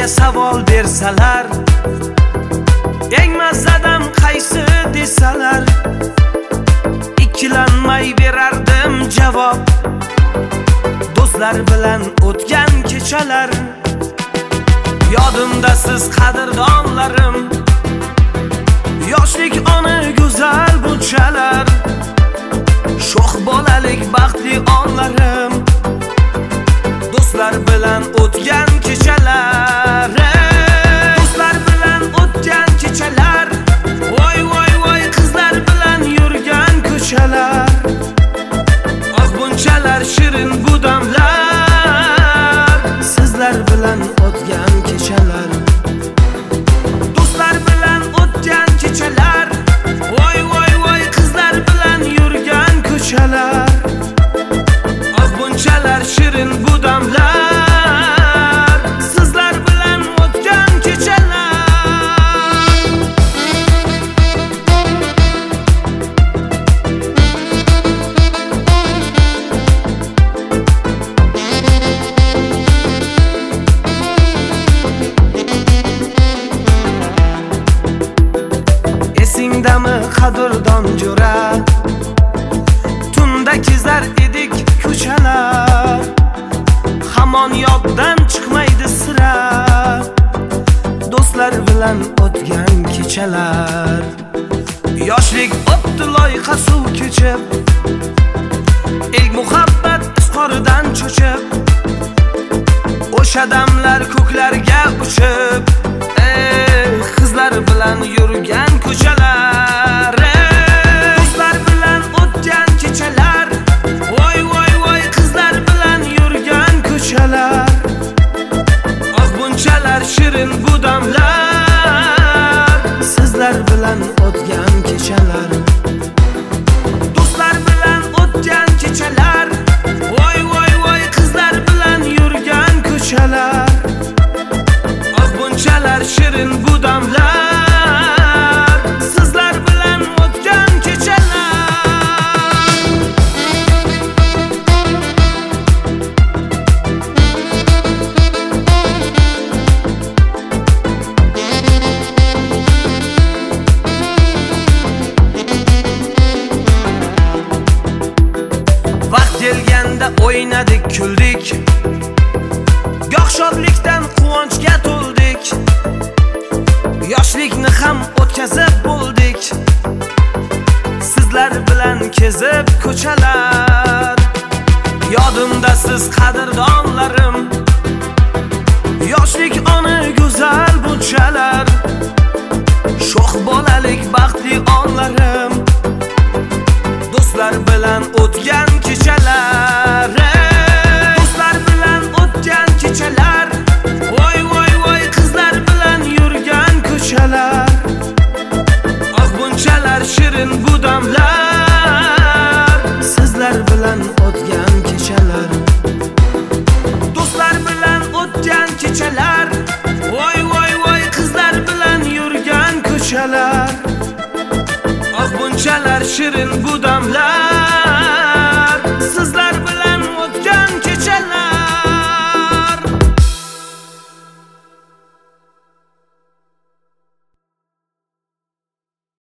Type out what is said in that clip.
savol bersalar, eng mazadam qaysi desalar, ikkilanmay berardim javob. Do'stlar bilan o'tgan kechalar, yodimda siz qadrdonlarim. Yoshlik ona go'zal bunchalar, sho'x bolalik baxtli onlarim. Do'stlar bilan o'tgan kechalar, do'stlar bilan o'tgan kechalar, voy voy voy qizlar bilan yurgan ko'chalar. Ah bunchalar shirin bu damlar, sizlar bilan o'tgan kechalar. Do'stlar bilan o'tgan kechalar, voy voy voy qizlar bilan yurgan ko'chalar. Ah bunchalar shirin bu damlar, sizlar bilan o'tgan kechalar. Esingdami qadrdon jo'ra, tunda kezar edik ko'chalar. Hamon yoddan chiqmaydi sira, do'stlar bilan o'tgan kechalar. Yoshlik o'tdi loyqa suv kechib, ilk muhabbat izqoridan cho'chib, o'sha damlar ko'klarga uchib, qizlar bilan yurgan ko'chalar. Do'stlar bilan o'tgan kechalar, voy voy voy qizlar bilan yurgan ko'chalar. Ah bunchalar shirin bu damlar, sizlar bilan o'tgan kechalar. Do'stlar bilan o'tgan kechalar, voy voy voy qizlar bilan yurgan ko'chalar. Ah bunchalar shirin bu damlar, sizlar bilan o'tgan kechalar. Vaqt kelganda o'ynadik, kuldik, goh shodlikdan quvonchga to'ldik. Yoshlikni ham o'tkazib bo'ldik, sizlar bilan kezib ko'chalar. Yodimda siz qadrdonlarim, yoshlik ona go'zal bunchalar, sho'x bolalik baxtli onlarim. Do'stlar bilan o'tgan kechalar, do'stlar bilan o'tgan kechalar, voy voy voy qizlar bilan yurgan ko'chalar. Ah bunchalar shirin bu damlar, sizlar bilan o'tgan kechalar. Do'stlar bilan o'tgan kechalar, voy voy voy qizlar bilan yurgan ko'chalar. Ah bunchalar shirin bu damlar.